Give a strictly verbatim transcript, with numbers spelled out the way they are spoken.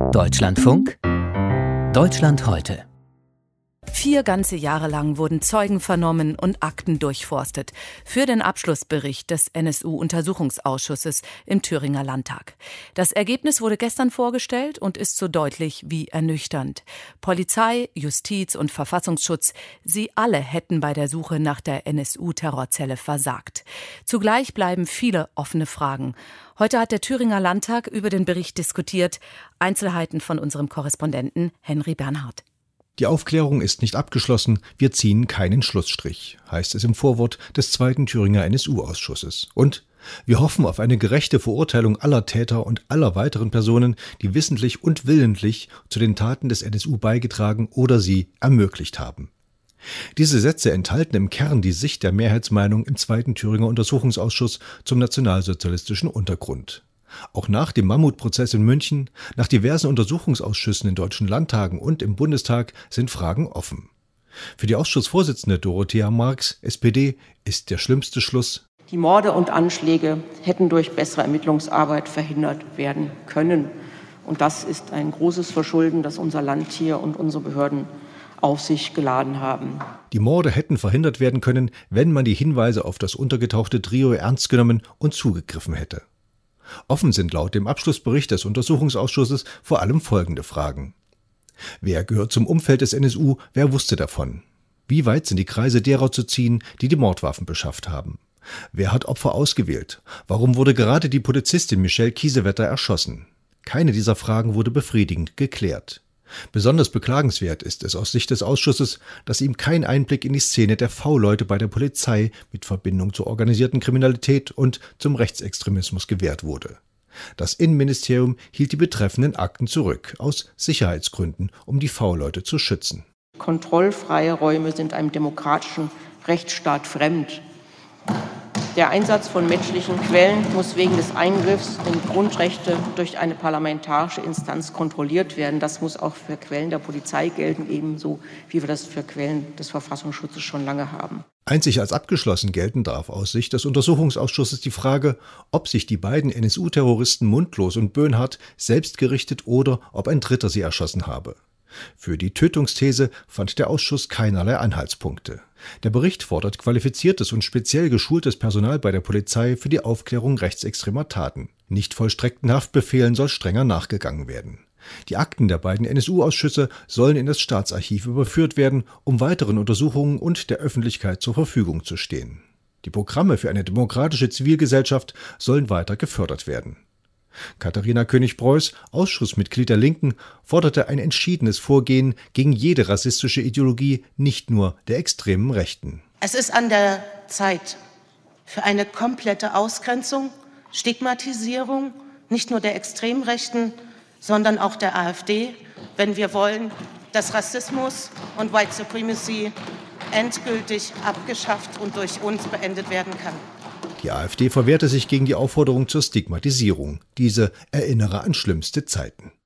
Deutschlandfunk Deutschland heute. Vier ganze Jahre lang wurden Zeugen vernommen und Akten durchforstet für den Abschlussbericht des N S U-Untersuchungsausschusses im Thüringer Landtag. Das Ergebnis wurde gestern vorgestellt und ist so deutlich wie ernüchternd. Polizei, Justiz und Verfassungsschutz, sie alle hätten bei der Suche nach der N S U-Terrorzelle versagt. Zugleich bleiben viele offene Fragen. Heute hat der Thüringer Landtag über den Bericht diskutiert. Einzelheiten von unserem Korrespondenten Henry Bernhard. Die Aufklärung ist nicht abgeschlossen, wir ziehen keinen Schlussstrich, heißt es im Vorwort des zweiten Thüringer N S U-Ausschusses. Und wir hoffen auf eine gerechte Verurteilung aller Täter und aller weiteren Personen, die wissentlich und willentlich zu den Taten des N S U beigetragen oder sie ermöglicht haben. Diese Sätze enthalten im Kern die Sicht der Mehrheitsmeinung im zweiten Thüringer Untersuchungsausschuss zum nationalsozialistischen Untergrund. Auch nach dem Mammutprozess in München, nach diversen Untersuchungsausschüssen in deutschen Landtagen und im Bundestag sind Fragen offen. Für die Ausschussvorsitzende Dorothea Marx, S P D, ist der schlimmste Schluss: Die Morde und Anschläge hätten durch bessere Ermittlungsarbeit verhindert werden können. Und das ist ein großes Verschulden, das unser Land hier und unsere Behörden auf sich geladen haben. Die Morde hätten verhindert werden können, wenn man die Hinweise auf das untergetauchte Trio ernst genommen und zugegriffen hätte. Offen sind laut dem Abschlussbericht des Untersuchungsausschusses vor allem folgende Fragen. Wer gehört zum Umfeld des N S U? Wer wusste davon? Wie weit sind die Kreise derer zu ziehen, die die Mordwaffen beschafft haben? Wer hat Opfer ausgewählt? Warum wurde gerade die Polizistin Michelle Kiesewetter erschossen? Keine dieser Fragen wurde befriedigend geklärt. Besonders beklagenswert ist es aus Sicht des Ausschusses, dass ihm kein Einblick in die Szene der V-Leute bei der Polizei mit Verbindung zur organisierten Kriminalität und zum Rechtsextremismus gewährt wurde. Das Innenministerium hielt die betreffenden Akten zurück, aus Sicherheitsgründen, um die V-Leute zu schützen. Kontrollfreie Räume sind einem demokratischen Rechtsstaat fremd. Der Einsatz von menschlichen Quellen muss wegen des Eingriffs in Grundrechte durch eine parlamentarische Instanz kontrolliert werden. Das muss auch für Quellen der Polizei gelten, ebenso wie wir das für Quellen des Verfassungsschutzes schon lange haben. Einzig als abgeschlossen gelten darf aus Sicht des Untersuchungsausschusses die Frage, ob sich die beiden N S U-Terroristen Mundlos und Böhnhardt selbst gerichtet oder ob ein Dritter sie erschossen habe. Für die Tötungsthese fand der Ausschuss keinerlei Anhaltspunkte. Der Bericht fordert qualifiziertes und speziell geschultes Personal bei der Polizei für die Aufklärung rechtsextremer Taten. Nicht vollstreckten Haftbefehlen soll strenger nachgegangen werden. Die Akten der beiden N S U-Ausschüsse sollen in das Staatsarchiv überführt werden, um weiteren Untersuchungen und der Öffentlichkeit zur Verfügung zu stehen. Die Programme für eine demokratische Zivilgesellschaft sollen weiter gefördert werden. Katharina König-Preuß, Ausschussmitglied der Linken, forderte ein entschiedenes Vorgehen gegen jede rassistische Ideologie, nicht nur der extremen Rechten. Es ist an der Zeit für eine komplette Ausgrenzung, Stigmatisierung, nicht nur der extremen Rechten, sondern auch der AfD, wenn wir wollen, dass Rassismus und White Supremacy endgültig abgeschafft und durch uns beendet werden kann. Die AfD verwehrte sich gegen die Aufforderung zur Stigmatisierung. Diese erinnere an schlimmste Zeiten.